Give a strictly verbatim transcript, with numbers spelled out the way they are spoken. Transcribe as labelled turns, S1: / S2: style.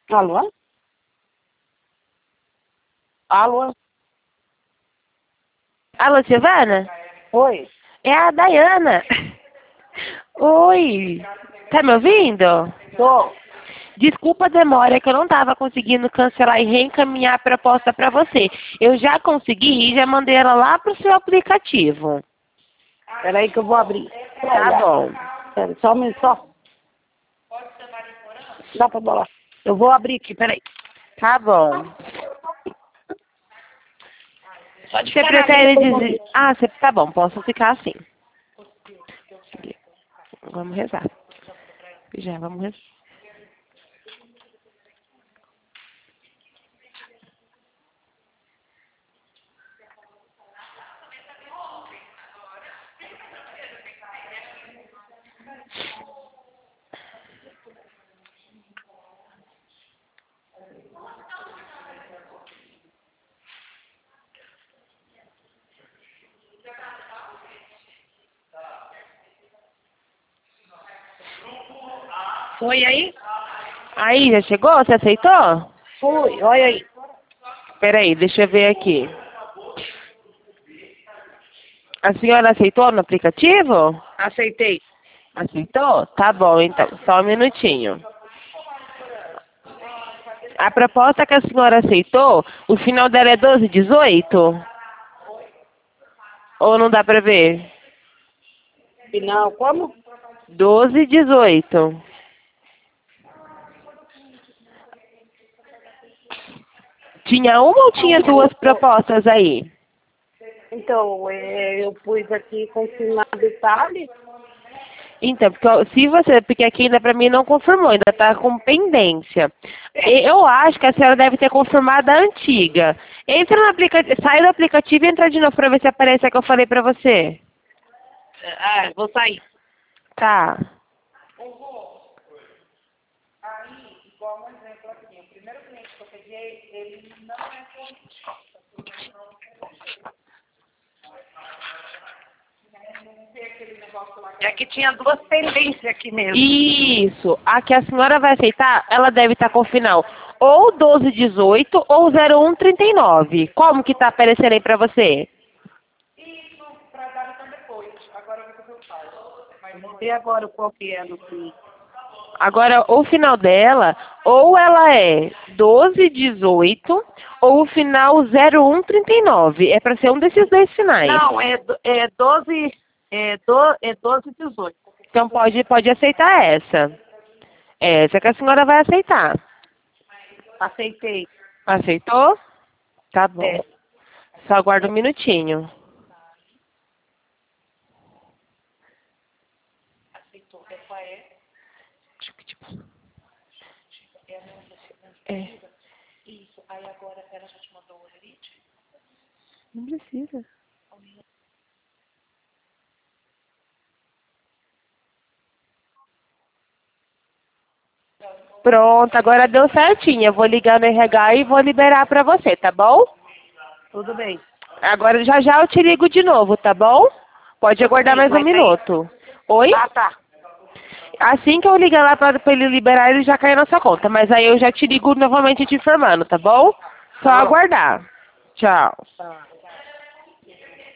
S1: Alô? Alô?
S2: Alô, Silvana?
S1: Oi?
S2: É a Dayana. Oi. Tá me ouvindo?
S1: Tô.
S2: Desculpa a demora, é que eu não tava conseguindo cancelar e reencaminhar a proposta pra você. Eu já consegui e já mandei ela lá pro seu aplicativo.
S1: Peraí que eu vou abrir.
S2: Tá bom.
S1: Pera, só um minuto, só. Dá pra bolar. Eu vou abrir aqui, peraí.
S2: Tá bom.
S1: Pode
S2: Você
S1: ficar na
S2: prefere
S1: linha, eu vou
S2: dizer...
S1: abrir.
S2: Ah, você... tá bom, posso ficar assim. Vamos rezar. Já, vamos rezar.
S1: Foi aí?
S2: Aí, já chegou? Você aceitou?
S1: Fui, olha aí.
S2: Peraí, deixa eu ver aqui. A senhora aceitou no aplicativo?
S1: Aceitei.
S2: Aceitou? Tá bom, então. Só um minutinho. A proposta que a senhora aceitou, o final dela é doze, dezoito? Ou não dá pra ver?
S1: Final, como?
S2: doze, dezoito. Tinha uma ou tinha duas propostas aí?
S1: Então, é, eu pus aqui confirmar detalhe.
S2: Então, porque eu- se você, porque aqui ainda pra mim não confirmou, ainda tá com pendência. E Eu acho que a senhora deve ter confirmado a antiga. Entra no aplicativo, sai do aplicativo e entra de novo pra ver se aparece a que eu falei pra você.
S1: Ah, vou sair.
S2: Tá.
S1: É que tinha duas pendências aqui mesmo.
S2: Isso. A que a senhora vai aceitar, ela deve estar com o final ou doze dezoito ou zero um trinta e nove. Como que tá aparecendo aí pra você?
S1: Vou ver agora qual que é no fim.
S2: Agora, o final dela, ou ela é doze dezoito ou o final zero um trinta e nove. É pra ser um desses dois finais.
S1: Não, é, do- é doze, é, do, é doze e dezoito.
S2: Então pode, pode aceitar essa. Essa que a senhora vai aceitar.
S1: Aceitei.
S2: Aceitou? Tá bom.
S1: É.
S2: Só aguarda um minutinho. É. Não precisa. Pronto, agora deu certinho. Eu vou ligar no R H e vou liberar pra você, tá bom?
S1: Tudo bem.
S2: Agora já já eu te ligo de novo, tá bom? Pode aguardar
S1: Sim,
S2: mais um
S1: mas aí...
S2: minuto. Oi?
S1: Ah, tá.
S2: Assim que eu ligar lá pra, pra ele liberar, ele já cai na sua conta. Mas aí eu já te ligo novamente te informando, tá bom? Só
S1: Tá bom.
S2: aguardar. Tchau.
S1: Tá.